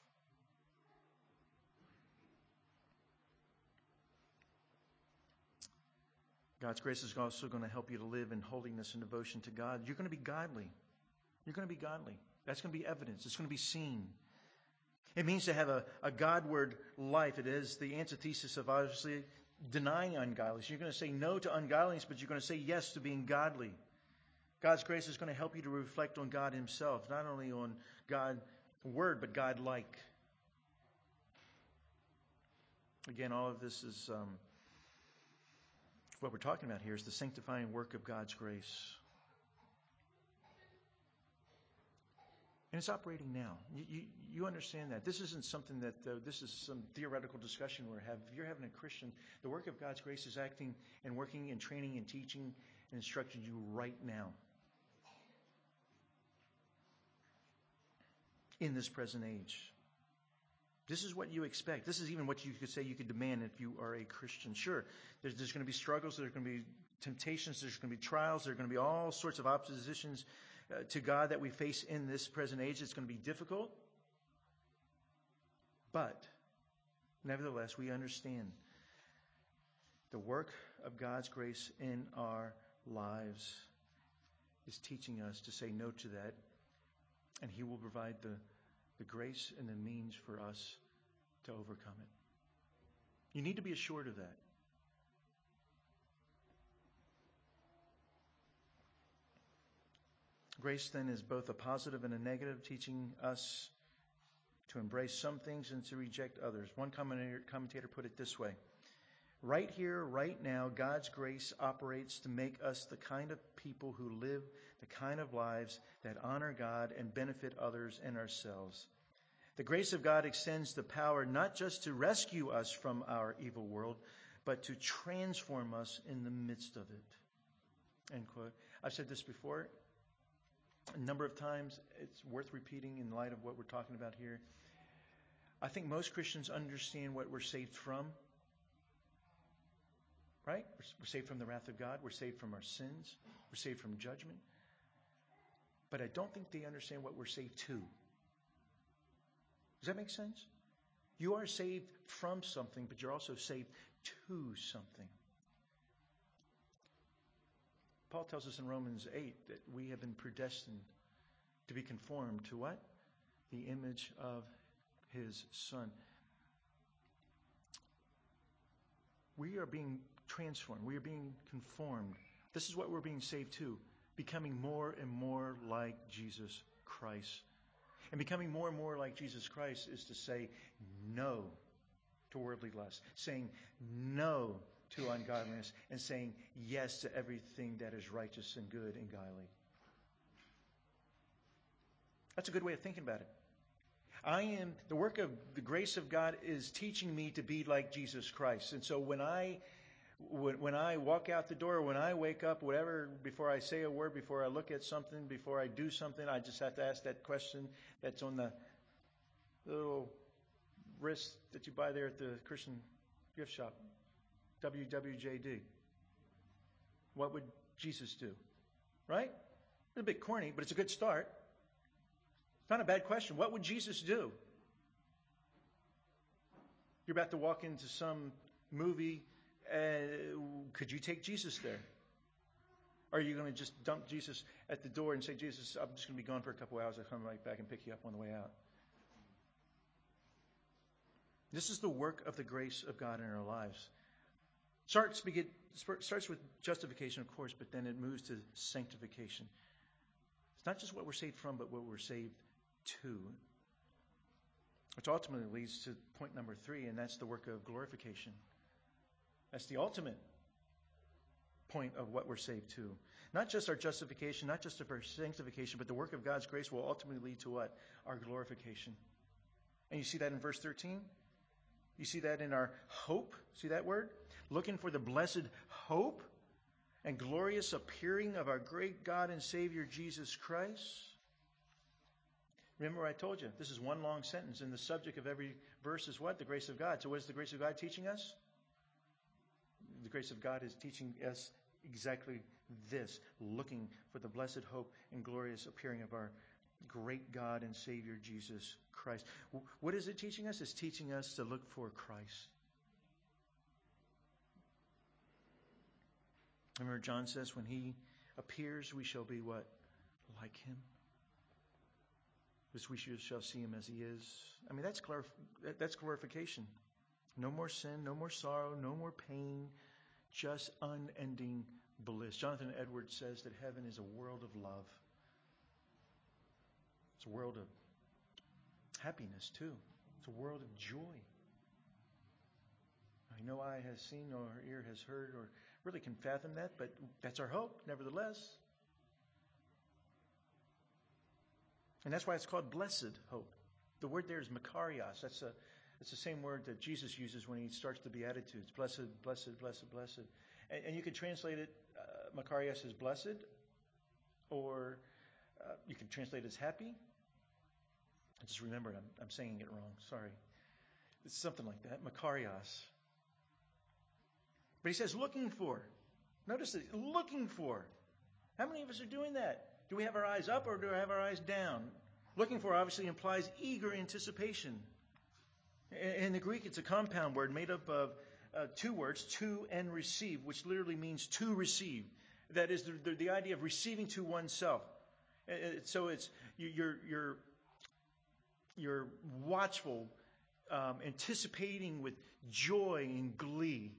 God's grace is also going to help you to live in holiness and devotion to God. You're going to be godly. You're going to be godly. That's going to be evidence. It's going to be seen. It means to have a Godward life. It is the antithesis of obviously denying ungodliness. You're going to say no to ungodliness, but you're going to say yes to being godly. God's grace is going to help you to reflect on God Himself, not only on God's Word, but God-like. Again, all of this is what we're talking about here is the sanctifying work of God's grace. And it's operating now. You understand that. This isn't something that, this is some theoretical discussion we're having. If you're having a Christian, the work of God's grace is acting and working and training and teaching and instructing you right now. In this present age. This is what you expect. This is even what you could say you could demand if you are a Christian. Sure, there's going to be struggles. There's going to be temptations. There's going to be trials. There's going to be all sorts of oppositions to God that we face in this present age. It's going to be difficult. But, nevertheless, we understand the work of God's grace in our lives is teaching us to say no to that. And He will provide the the grace and the means for us to overcome it. You need to be assured of that. Grace then is both a positive and a negative, teaching us to embrace some things and to reject others. One commentator put it this way: right here, right now, God's grace operates to make us the kind of people who live the kind of lives that honor God and benefit others and ourselves. The grace of God extends the power not just to rescue us from our evil world, but to transform us in the midst of it. End quote. I've said this before a number of times. It's worth repeating in light of what we're talking about here. I think most Christians understand what we're saved from. Right? We're saved from the wrath of God. We're saved from our sins. We're saved from judgment. But I don't think they understand what we're saved to. Does that make sense? You are saved from something, but you're also saved to something. Paul tells us in Romans 8 that we have been predestined to be conformed to what? The image of his Son. We are being transformed. We are being conformed. This is what we're being saved to. Becoming more and more like Jesus Christ. And becoming more and more like Jesus Christ is to say no to worldly lust. Saying no to ungodliness. And saying yes to everything that is righteous and good and godly. That's a good way of thinking about it. The work of the grace of God is teaching me to be like Jesus Christ. And so when I walk out the door, when I wake up, whatever, before I say a word, before I look at something, before I do something, I just have to ask that question that's on the little wrist that you buy there at the Christian gift shop. WWJD. What would Jesus do? Right? It's a bit corny, but it's a good start. It's not a bad question. What would Jesus do? You're about to walk into some movie. Could you take Jesus there? Or are you going to just dump Jesus at the door and say, Jesus, I'm just going to be gone for a couple hours. I'll come right back and pick you up on the way out. This is the work of the grace of God in our lives. Starts with justification, of course, but then it moves to sanctification. It's not just what we're saved from, but what we're saved to. Which ultimately leads to point number 3, and that's the work of glorification. That's the ultimate point of what we're saved to. Not just our justification, not just our sanctification, but the work of God's grace will ultimately lead to what? Our glorification. And you see that in verse 13? You see that in our hope? See that word? Looking for the blessed hope and glorious appearing of our great God and Savior Jesus Christ. Remember I told you, this is one long sentence, and the subject of every verse is what? The grace of God. So what is the grace of God teaching us? The grace of God is teaching us exactly this, looking for the blessed hope and glorious appearing of our great God and Savior Jesus Christ. What is it teaching us? It's teaching us to look for Christ. Remember John says when he appears, we shall be what? Like him. Because we shall see him as he is. I mean, that's glorification. No more sin, no more sorrow, no more pain, just unending bliss. Jonathan Edwards says that heaven is a world of love. It's a world of happiness, too. It's a world of joy. I know eye has seen nor ear has heard or really can fathom that, but that's our hope, nevertheless. And that's why it's called blessed hope. The word there is makarios. It's the same word that Jesus uses when he starts the Beatitudes. Blessed, blessed, blessed, blessed. And you can translate it, makarios, as blessed, or you can translate it as happy. I just remembered I'm saying it wrong. Sorry. It's something like that, makarios. But he says looking for. Notice it, looking for. How many of us are doing that? Do we have our eyes up or do we have our eyes down? Looking for obviously implies eager anticipation. In the Greek, it's a compound word made up of 2 words, to and receive, which literally means to receive. That is the idea of receiving to oneself. So it's you're You're watchful, anticipating with joy and glee.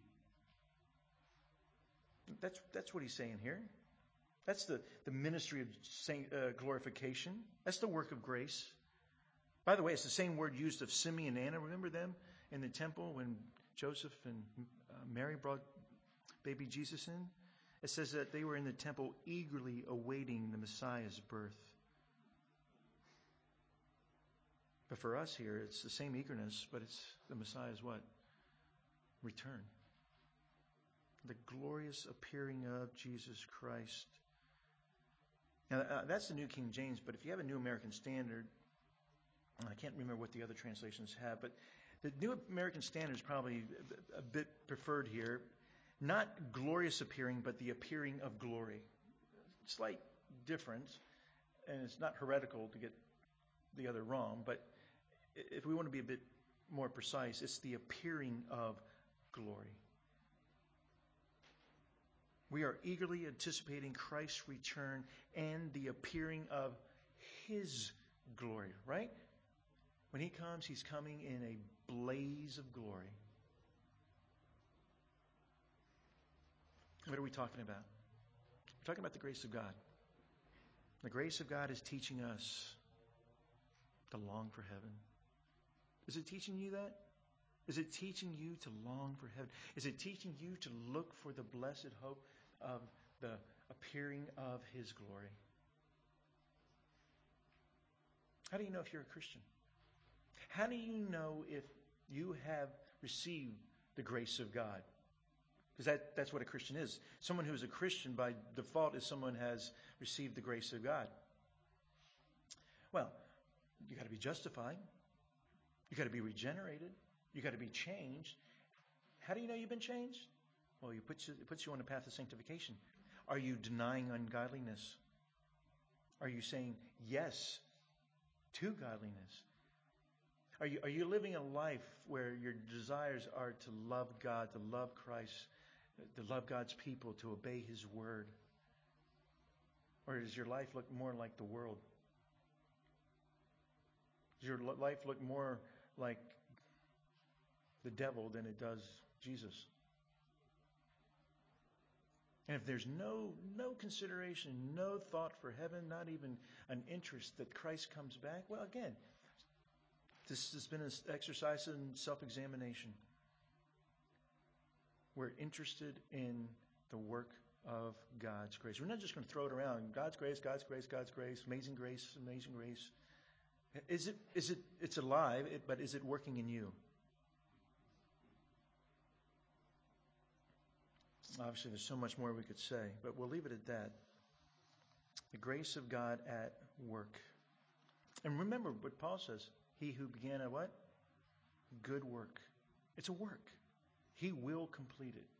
That's what he's saying here. That's the ministry of glorification. That's the work of grace. By the way, it's the same word used of Simeon and Anna. Remember them in the temple when Joseph and Mary brought baby Jesus in? It says that they were in the temple eagerly awaiting the Messiah's birth. But for us here, it's the same eagerness, but it's the Messiah's what? Return. The glorious appearing of Jesus Christ. Now, that's the New King James, but if you have a New American Standard, I can't remember what the other translations have, but the New American Standard is probably a bit preferred here. Not glorious appearing, but the appearing of glory. Slight difference, and it's not heretical to get the other wrong, but if we want to be a bit more precise, it's the appearing of glory. We are eagerly anticipating Christ's return and the appearing of His glory, right? When He comes, He's coming in a blaze of glory. What are we talking about? We're talking about the grace of God. The grace of God is teaching us to long for heaven. Is it teaching you that? Is it teaching you to long for heaven? Is it teaching you to look for the blessed hope of the appearing of His glory? How do you know if you're a Christian? How do you know if you have received the grace of God? Because that's what a Christian is. Someone who is a Christian by default is someone who has received the grace of God. Well, you got to be justified. You got to be regenerated. You got to be changed. How do you know you've been changed? Well, it puts you on the path of sanctification. Are you denying ungodliness? Are you saying yes to godliness? Are you living a life where your desires are to love God, to love Christ, to love God's people, to obey His word? Or does your life look more like the world? Does your life look more like the devil than it does Jesus? And if there's no consideration, no thought for heaven, not even an interest that Christ comes back, well, again, this has been an exercise in self-examination. We're interested in the work of God's grace. We're not just going to throw it around. God's grace, God's grace, God's grace, amazing grace, amazing grace. It's alive, but is it working in you? Obviously, there's so much more we could say, but we'll leave it at that. The grace of God at work. And remember what Paul says. He who began a what? Good work. It's a work. He will complete it.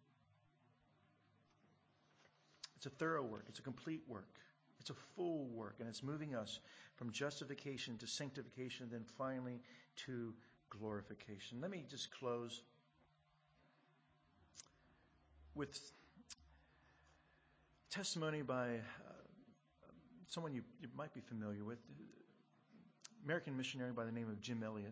It's a thorough work. It's a complete work. It's a full work. And it's moving us from justification to sanctification, then finally to glorification. Let me just close with testimony by someone you might be familiar with, American missionary by the name of Jim Elliot.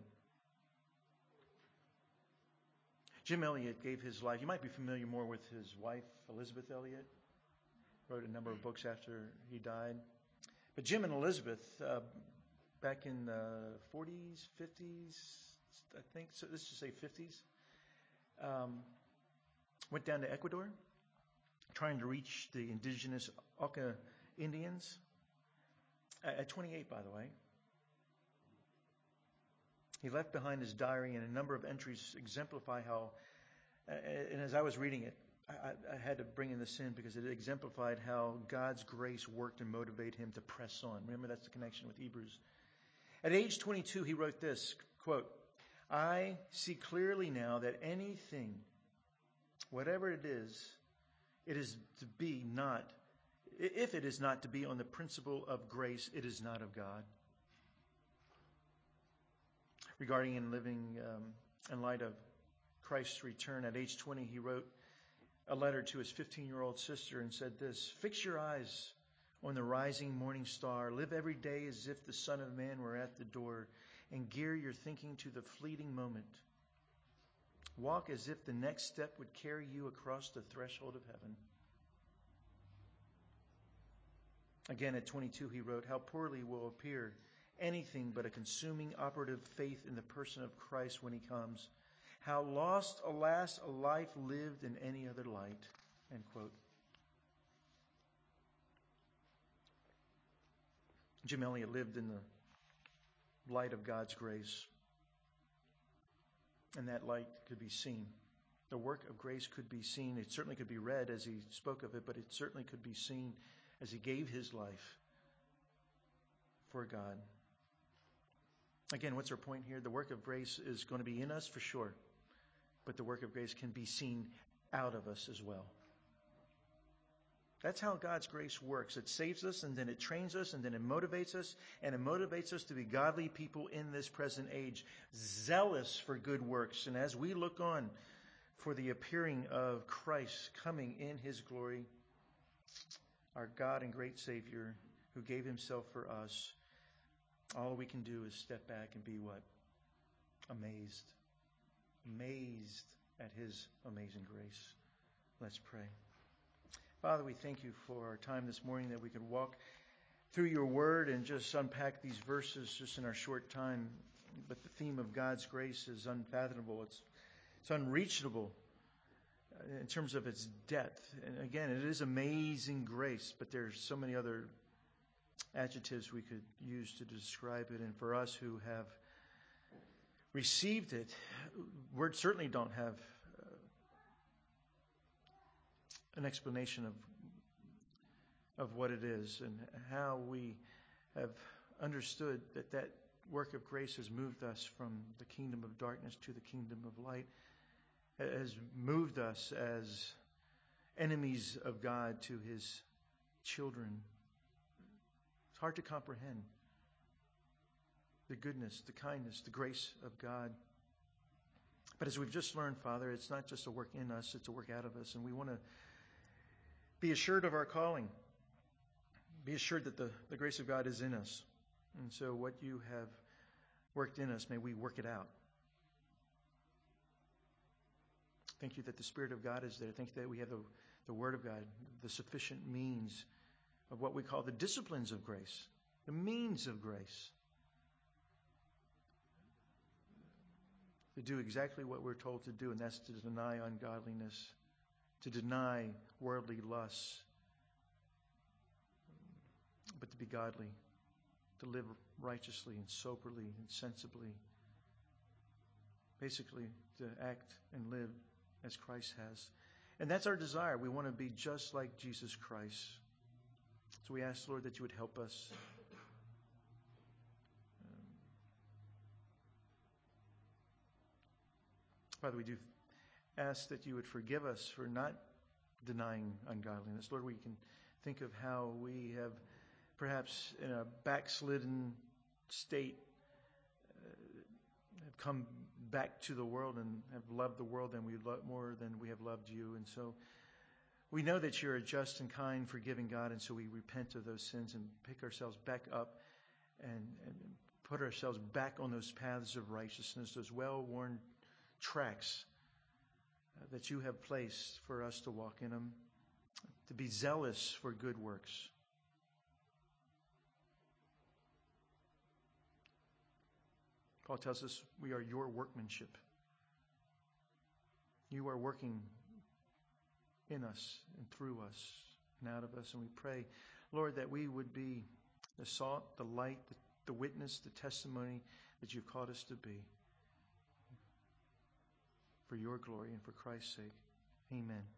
Jim Elliot gave his life. You might be familiar more with his wife, Elizabeth Elliot. Wrote a number of books after he died. But Jim and Elizabeth, back in the 40s, 50s, I think, so let's just say 50s, went down to Ecuador, trying to reach the indigenous Auca Indians. At 28, by the way. He left behind his diary, and a number of entries exemplify how, and as I was reading it, I had to bring in this in because it exemplified how God's grace worked and motivated him to press on. Remember, that's the connection with Hebrews. At age 22, he wrote this, quote, "I see clearly now that anything, whatever it is to be not, if it is not to be on the principle of grace, it is not of God." Regarding and living in light of Christ's return, at age 20, he wrote a letter to his 15-year-old sister and said this, "Fix your eyes on the rising morning star. Live every day as if the Son of Man were at the door. and gear your thinking to the fleeting moment. Walk as if the next step would carry you across the threshold of heaven. Again, at 22, he wrote, "How poorly will appear anything but a consuming operative faith in the person of Christ when he comes. How lost, alas, a life lived in any other light." End quote. Jim Elliot lived in the light of God's grace, and that light could be seen. The work of grace could be seen. It certainly could be read as he spoke of it, but it certainly could be seen as he gave his life for God. Again, what's our point here? The work of grace is going to be in us for sure, but the work of grace can be seen out of us as well. That's how God's grace works. It saves us, and then it trains us, and then it motivates us, and it motivates us to be godly people in this present age, zealous for good works. And as we look on for the appearing of Christ coming in his glory, our God and great Savior who gave himself for us, all we can do is step back and be what? Amazed. Amazed at his amazing grace. Let's pray. Father, we thank you for our time this morning that we could walk through your word and just unpack these verses just in our short time. But the theme of God's grace is unfathomable. It's unreachable in terms of its depth. And again, it is amazing grace, but there's so many other adjectives we could use to describe it. And for us who have received it, words certainly don't have an explanation of what it is and how we have understood that work of grace has moved us from the kingdom of darkness to the kingdom of light, has moved us as enemies of God to his children. It's hard to comprehend the goodness, the kindness, the grace of God. But as we've just learned, Father, it's not just a work in us, it's a work out of us. And we want to be assured of our calling. Be assured that the grace of God is in us. And so what you have worked in us, may we work it out. Thank you that the Spirit of God is there. Thank you that we have the Word of God, the sufficient means of what we call the disciplines of grace, the means of grace, to do exactly what we're told to do, and that's to deny ungodliness, to deny worldly lusts, but to be godly, to live righteously and soberly and sensibly. Basically, to act and live as Christ has. And that's our desire. We want to be just like Jesus Christ. So we ask, Lord, that you would help us. Father, we do ask that you would forgive us for not denying ungodliness. Lord, we can think of how we have perhaps in a backslidden state have come back to the world and have loved the world more than we have loved you. And so we know that you're a just and kind, forgiving God, and so we repent of those sins and pick ourselves back up and put ourselves back on those paths of righteousness, those well-worn tracks that you have placed for us to walk in them, to be zealous for good works. Paul tells us we are your workmanship. You are working in us and through us and out of us. And we pray, Lord, that we would be the salt, the light, the witness, the testimony that you've called us to be. For your glory and for Christ's sake. Amen.